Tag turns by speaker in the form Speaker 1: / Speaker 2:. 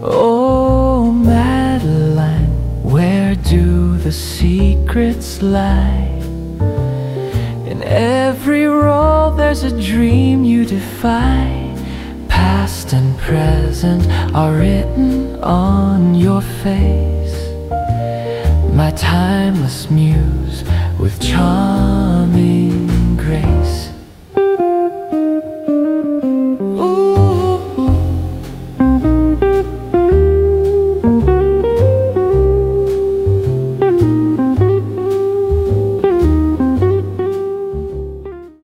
Speaker 1: Oh, Madeline, where do the secrets lie? In every role there's a dream you defy. Past and present are written on your face. My timeless muse with charming grace.